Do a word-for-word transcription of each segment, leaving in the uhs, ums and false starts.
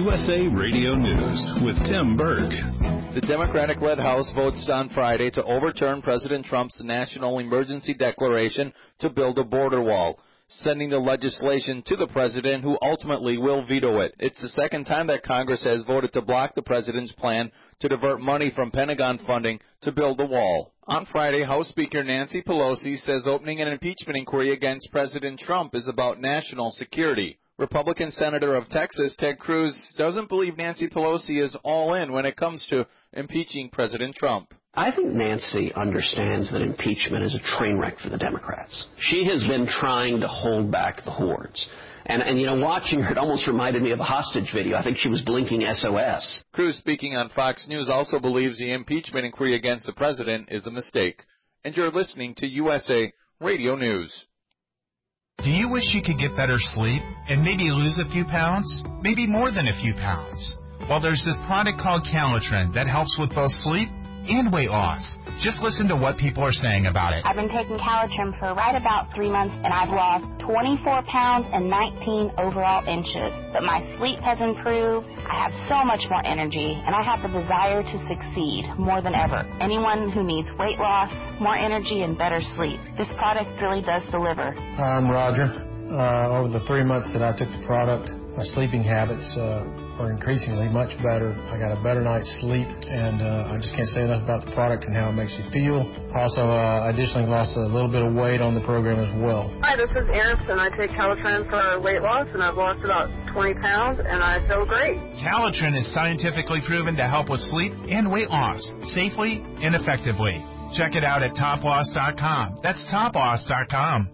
U S A Radio News with Tim Berg. The Democratic-led House votes on Friday to overturn President Trump's national emergency declaration to build a border wall, sending the legislation to the president, who ultimately will veto it. It's the second time that Congress has voted to block the president's plan to divert money from Pentagon funding to build the wall. On Friday, House Speaker Nancy Pelosi says opening an impeachment inquiry against President Trump is about national security. Republican Senator of Texas, Ted Cruz, doesn't believe Nancy Pelosi is all in when it comes to impeaching President Trump. I think Nancy understands that impeachment is a train wreck for the Democrats. She has been trying to hold back the hordes. And, and, you know, watching her, it almost reminded me of a hostage video. I think she was blinking S O S. Cruz, speaking on Fox News, also believes the impeachment inquiry against the president is a mistake. And you're listening to U S A Radio News. Do you wish you could get better sleep and maybe lose a few pounds? Maybe more than a few pounds? Well, there's this product called Calitrin that helps with both sleep and weight loss. Just listen to what people are saying about it. I've been taking Calitrin for right about three months, and I've lost twenty-four pounds and nineteen overall inches. But my sleep has improved. I have so much more energy, and I have the desire to succeed more than ever. Anyone who needs weight loss, more energy, and better sleep, this product really does deliver. I'm Roger. Uh, over the three months that I took the product, my sleeping habits uh, are increasingly much better. I got a better night's sleep, and uh, I just can't say enough about the product and how it makes you feel. Also, uh, I additionally lost a little bit of weight on the program as well. Hi, this is Eris, and I take Calitrin for weight loss, and I've lost about twenty pounds, and I feel great. Calitrin is scientifically proven to help with sleep and weight loss safely and effectively. Check it out at top loss dot com. That's top loss dot com.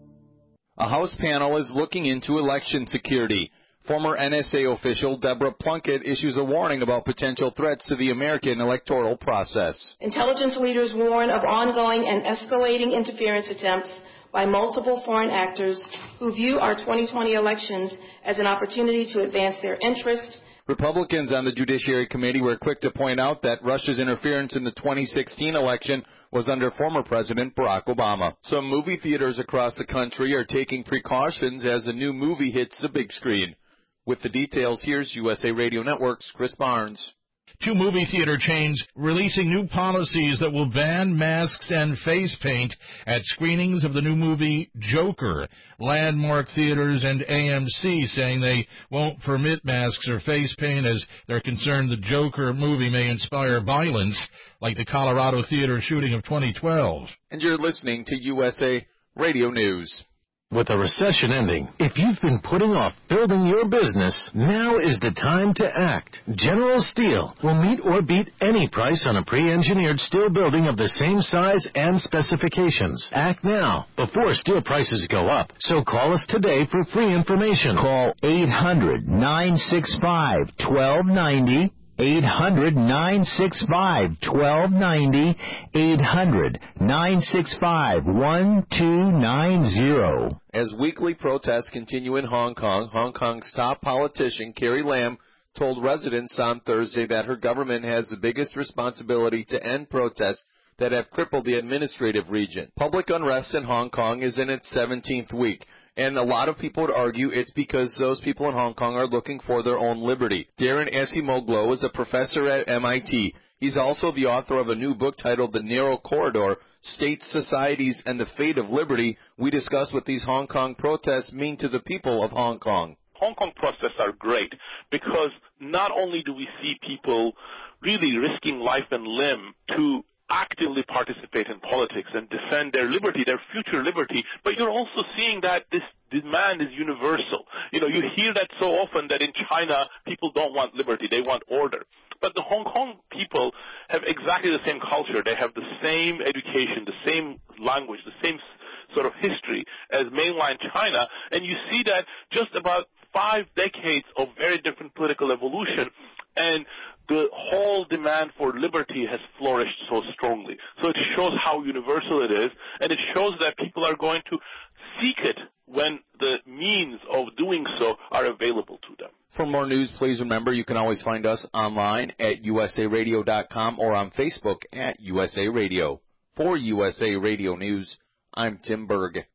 A House panel is looking into election security. Former N S A official Deborah Plunkett issues a warning about potential threats to the American electoral process. Intelligence leaders warn of ongoing and escalating interference attempts by multiple foreign actors who view our twenty twenty elections as an opportunity to advance their interests. Republicans on the Judiciary Committee were quick to point out that Russia's interference in the twenty sixteen election was under former President Barack Obama. Some movie theaters across the country are taking precautions as a new movie hits the big screen. With the details, here's U S A Radio Network's Chris Barnes. Two movie theater chains releasing new policies that will ban masks and face paint at screenings of the new movie Joker. Landmark Theaters and A M C saying they won't permit masks or face paint as they're concerned the Joker movie may inspire violence like the Colorado theater shooting of twenty twelve. And you're listening to U S A Radio News. With a recession ending, if you've been putting off building your business, now is the time to act. General Steel will meet or beat any price on a pre-engineered steel building of the same size and specifications. Act now, before steel prices go up. So call us today for free information. Call eight hundred, nine six five, one two nine zero. eight hundred, nine six five, one two nine zero, eight hundred, nine six five, one two nine zero. As weekly protests continue in Hong Kong, Hong Kong's top politician, Carrie Lam, told residents on Thursday that her government has the biggest responsibility to end protests that have crippled the administrative region. Public unrest in Hong Kong is in its seventeenth week. And a lot of people would argue it's because those people in Hong Kong are looking for their own liberty. Darren Acemoglu is a professor at M I T. He's also the author of a new book titled The Narrow Corridor, States, Societies, and the Fate of Liberty. We discuss what these Hong Kong protests mean to the people of Hong Kong. Hong Kong protests are great because not only do we see people really risking life and limb to actively participate in politics and defend their liberty, their future liberty, but you're also seeing that this demand is universal. You know, you hear that so often that in China, people don't want liberty, they want order. But the Hong Kong people have exactly the same culture. They have the same education, the same language, the same sort of history as mainland China, and you see that just about five decades of very different political evolution, and the whole demand for liberty has flourished so strongly. So it shows how universal it is, and it shows that people are going to seek it when the means of doing so are available to them. For more news, please remember you can always find us online at U S A radio dot com or on Facebook at U S A Radio. For U S A Radio News, I'm Tim Berg.